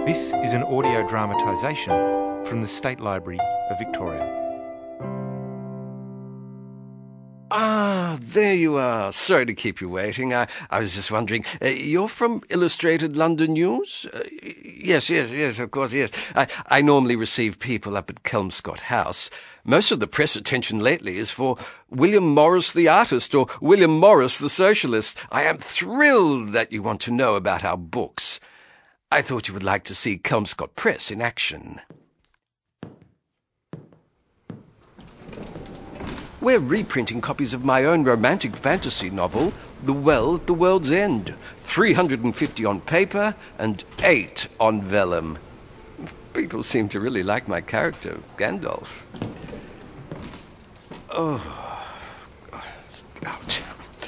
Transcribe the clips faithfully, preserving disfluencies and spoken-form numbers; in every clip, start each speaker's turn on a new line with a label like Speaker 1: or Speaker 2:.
Speaker 1: This is an audio dramatisation from the State Library of Victoria.
Speaker 2: Ah, there you are. Sorry to keep you waiting. I, I was just wondering, uh, you're from Illustrated London News? Uh, yes, yes, yes, of course, yes. I, I normally receive people up at Kelmscott House. Most of the press attention lately is for William Morris the artist or William Morris the socialist. I am thrilled that you want to know about our books. I thought you would like to see Kelmscott Press in action. We're reprinting copies of my own romantic fantasy novel, The Well at the World's End. three hundred fifty on paper and eight on vellum. People seem to really like my character, Gandalf. Oh, ouch.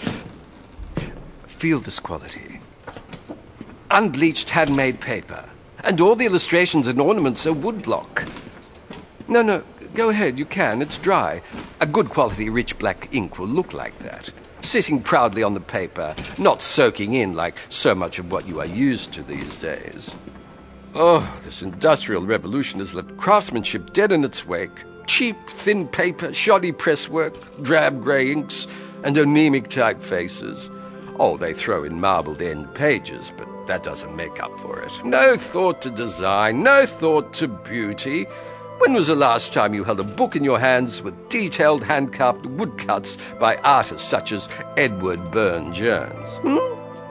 Speaker 2: Feel this quality. Unbleached handmade paper. And all the illustrations and ornaments are woodblock. No, no. Go ahead, you can. It's dry. A good quality rich black ink will look like that. Sitting proudly on the paper, not soaking in like so much of what you are used to these days. Oh, this industrial revolution has left craftsmanship dead in its wake. Cheap, thin paper, shoddy presswork, drab grey inks, and anemic typefaces. Oh, they throw in marbled end pages, but that doesn't make up for it. No thought to design, no thought to beauty. When was the last time you held a book in your hands with detailed hand-carved woodcuts by artists such as Edward Burne-Jones? Hmm?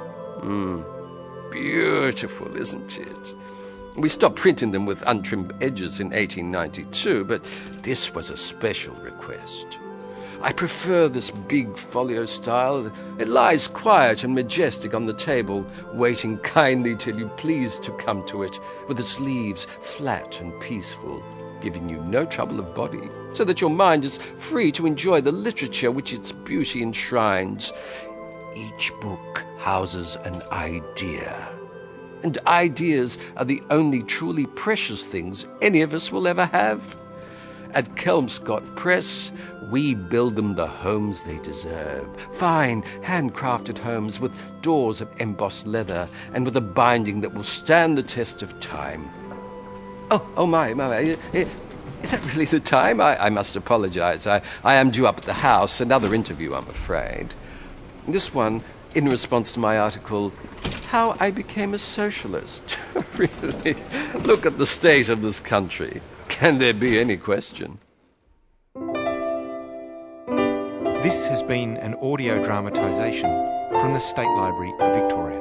Speaker 2: Hmm. Beautiful, isn't it? We stopped printing them with untrimmed edges in eighteen ninety-two, but this was a special request. I prefer this big folio style. It lies quiet and majestic on the table, waiting kindly till you please to come to it, with its leaves flat and peaceful, giving you no trouble of body, so that your mind is free to enjoy the literature which its beauty enshrines. Each book houses an idea, and ideas are the only truly precious things any of us will ever have. At Kelmscott Press, we build them the homes they deserve. Fine, handcrafted homes with doors of embossed leather and with a binding that will stand the test of time. Oh, oh my, my, my. Is that really the time? I, I must apologize. I, I am due up at the house. Another interview, I'm afraid. This one, in response to my article, How I Became a Socialist. Really? Look at the state of this country. Can there be any question?
Speaker 1: This has been an audio dramatisation from the State Library of Victoria.